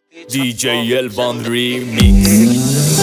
DJ Elvan Remix.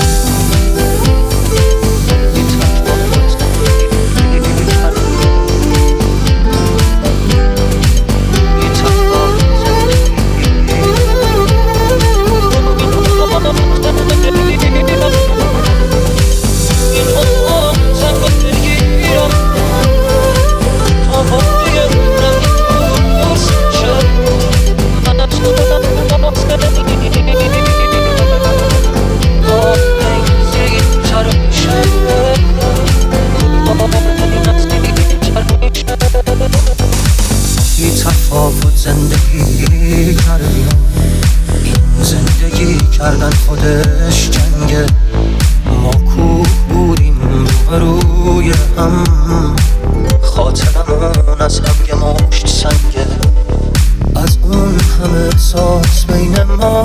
زندگی کردیم، این زندگی کردن خودش جنگه. ما کوه بودیم روبروی هم، خاطرمون از هم یه مشت سنگه. از اون همه احساس بین ما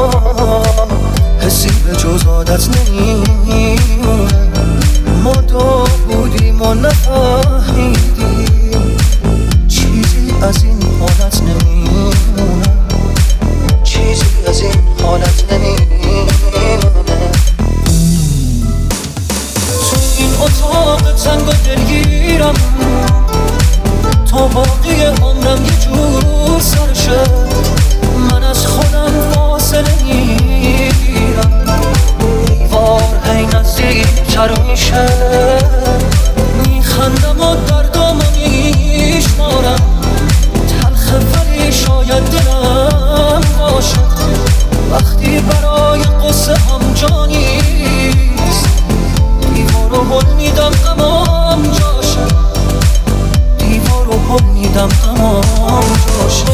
حسی به جز عادت نمیمونه. ما دو بودیم و نفهمیدیم چیزی از این حالت نمیمونه، چیزی از این حالت نمیمونه. تو این اتاق تنگ و دلگیرم تا باقی عمرم یه جور سرشه. من از خودم فاصله میگیرم، دیوار هی نزدیکتر میشه. میخندم و دردامو میشمارم، تلخه ولی شاید دلم باشه. وقتی برای قصه هم جا نیست، دیوارو هل میدم غمام جاشه. دیوارو هل میدم غمام جاشه.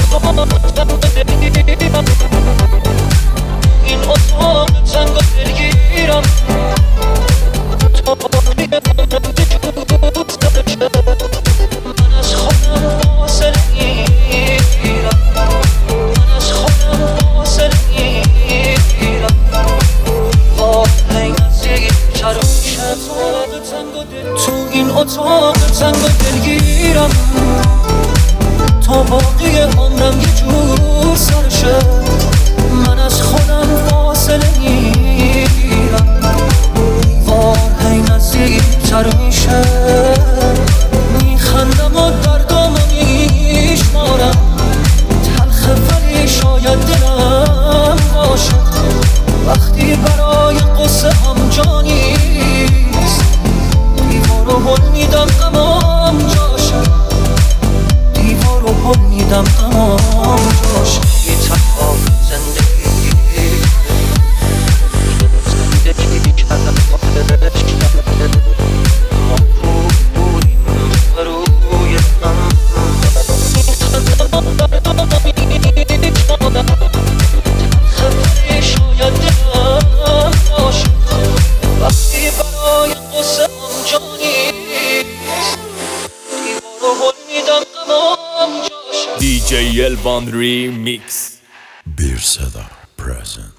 این اتاق تنگ و دلگیرم تا باقی عمرم یه جور سرشه. من از خودم فاصله میگیرم، من از خودم فاصله میگیرم. واقعی نزدیکتر میشه. تو این اتاق تنگ و دلگیرم تا باقی عمرم یه جور سرشه. من از خودم فاصله میگیرم، دیوار هی نزدیکتر میشه. میخندم و دردامو میشمارم، تلخه ولی شاید دلم باشه. وقتی برای قصه هم جا نیست، دیوارو هل میدم غمام جاشه. دیوارو هل میدم غمام جاشه. یه تنها زندگی کردم خودش جنگه. ما کوه بودیم روبروی هم، میخندم و دردامو میشمارم، تلخه ولی شاید دلم باشه. وقتی برای قصه هم جا نیست، دیوارو هل میدم غمام جاشه. DJ Elvan Remix. Bir Seda present.